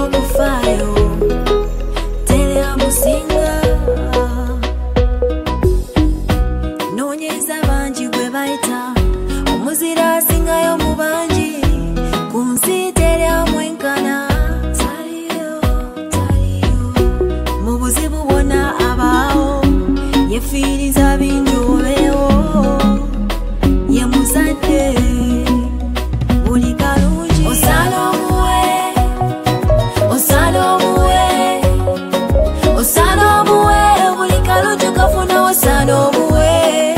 kufayo tele amusinga nonyeza banji gwe baita omuzira asingayo mu banji kunsi tele amwenkana taliyo mu buzibu bwonna abaawo yefiiriza binjolewo ye muzadde buli kalungi osala omuwe buli kalungi kafuna osala omuwe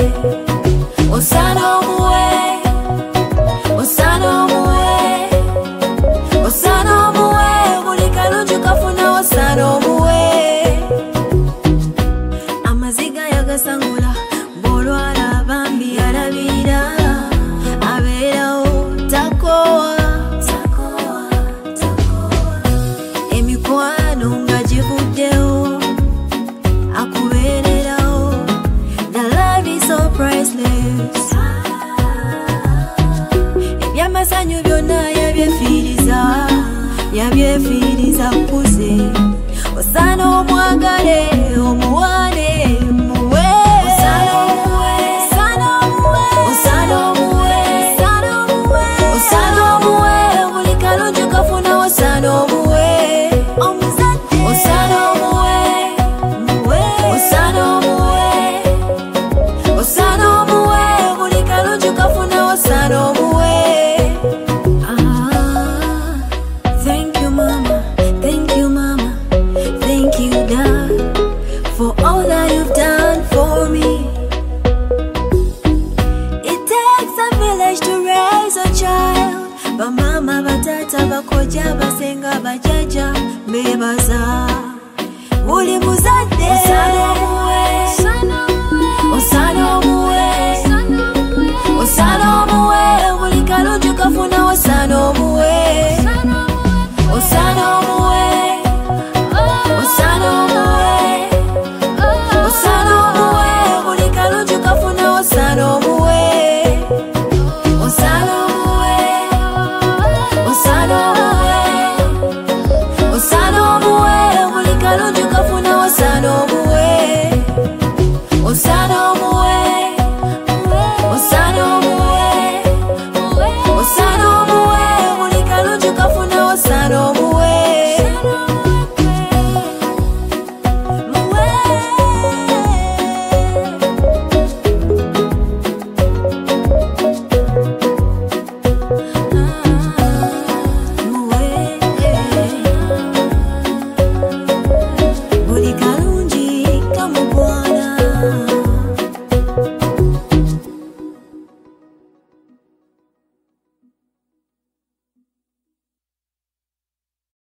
buli kalungi kafuna osala omuwe amaziga yagasangula bolwala bambi alabira abeerawo takowa emikwano nga givuddewo akubeererawo. The love is so priceless. Ebyamasanyu byonna yabyefiiriza kuze osana omwagale omuwane muwe buli kalungi kafuna osana omuwe buli kalungi kafuna osana omuwe. Thank you mama, thank you dad for all that you've done for me. It takes a village to raise a child, but mama batata bakoja basenga bajaja bebaza buli muzadde